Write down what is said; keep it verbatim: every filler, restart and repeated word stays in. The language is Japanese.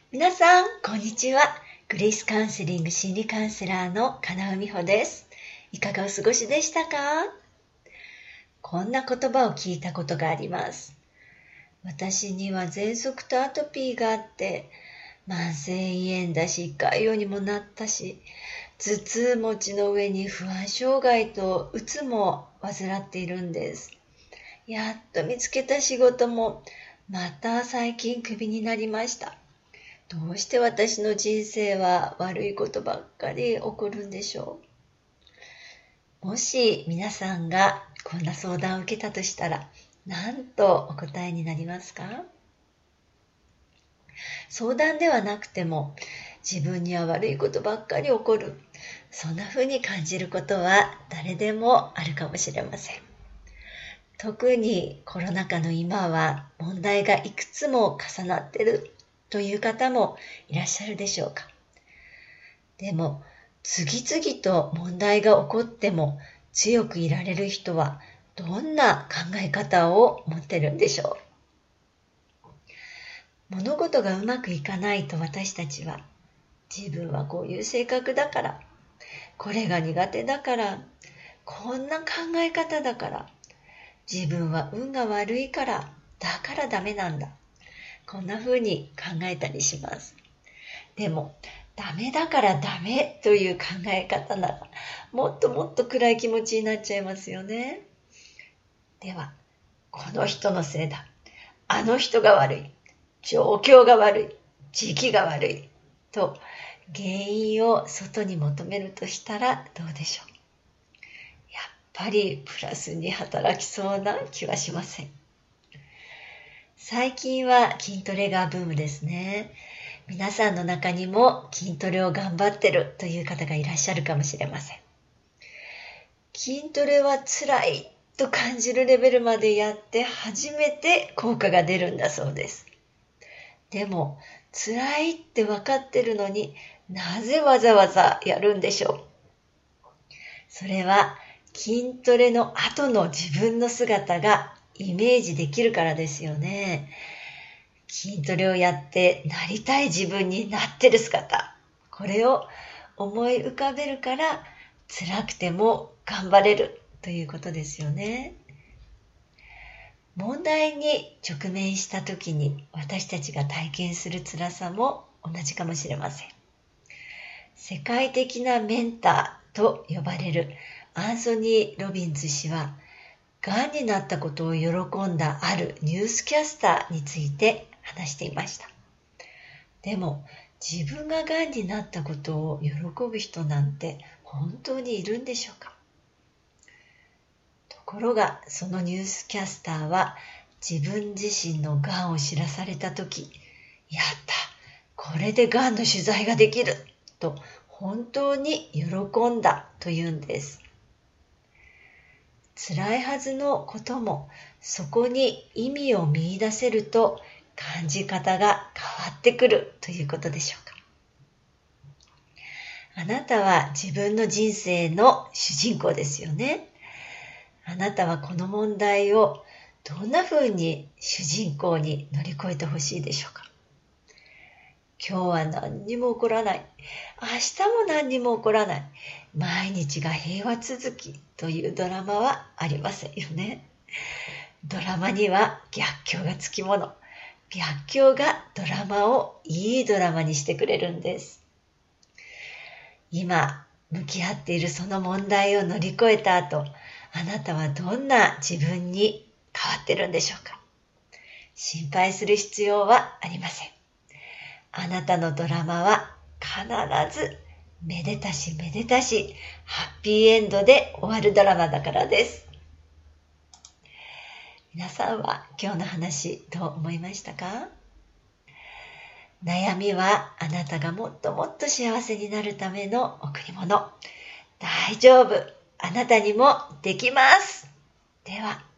皆さん、こんにちは。グレイスカウンセリング心理カウンセラーの金尾美穂です。いかがお過ごしでしたか？こんな言葉を聞いたことがあります。私には喘息とアトピーがあって、慢性胃炎だし、潰瘍にもなったし、頭痛持ちの上に不安障害とうつも患っているんです。やっと見つけた仕事も、また最近クビになりました。どうして私の人生は悪いことばっかり起こるんでしょう。もし皆さんがこんな相談を受けたとしたら、何とお答えになりますか？相談ではなくても、自分には悪いことばっかり起こる。そんな風に感じることは誰でもあるかもしれません。特にコロナ禍の今は問題がいくつも重なっているという方もいらっしゃるでしょうか。でも、次々と問題が起こっても強くいられる人はどんな考え方を持ってるんでしょう。物事がうまくいかないと私たちは、自分はこういう性格だから、これが苦手だから、こんな考え方だから、自分は運が悪いから、だからダメなんだ。こんな風に考えたりします。でも、ダメだからダメという考え方なら、もっともっと暗い気持ちになっちゃいますよね。では、この人のせいだ。あの人が悪い。状況が悪い。時期が悪い。と、原因を外に求めるとしたらどうでしょう。やっぱりプラスに働きそうな気はしません。最近は筋トレがブームですね。皆さんの中にも筋トレを頑張ってるという方がいらっしゃるかもしれません。筋トレは辛いと感じるレベルまでやって初めて効果が出るんだそうです。でも辛いって分かってるのになぜわざわざやるんでしょう。それは筋トレの後の自分の姿がイメージできるからですよね。筋トレをやってなりたい自分になってる姿。これを思い浮かべるから辛くても頑張れるということですよね。問題に直面した時に私たちが体験する辛さも同じかもしれません。世界的なメンターと呼ばれるアンソニー・ロビンズ氏は、がんになったことを喜んだあるニュースキャスターについて話していました。でも、自分ががんになったことを喜ぶ人なんて本当にいるんでしょうか。ところが、そのニュースキャスターは自分自身のがんを知らされたとき、やった、これでがんの取材ができると本当に喜んだというんです。辛いはずのこともそこに意味を見出せると感じ方が変わってくるということでしょうか。あなたは自分の人生の主人公ですよね。あなたはこの問題をどんな風に主人公に乗り越えてほしいでしょうか。今日は何にも起こらない。明日も何にも起こらない。毎日が平和続きというドラマはありませんよね。ドラマには逆境がつきもの。逆境がドラマをいいドラマにしてくれるんです。今、向き合っているその問題を乗り越えた後、あなたはどんな自分に変わってるんでしょうか。心配する必要はありません。あなたのドラマは必ずめでたしめでたしハッピーエンドで終わるドラマだからです。皆さんは今日の話どう思いましたか？悩みはあなたがもっともっと幸せになるための贈り物。大丈夫。あなたにもできます。では。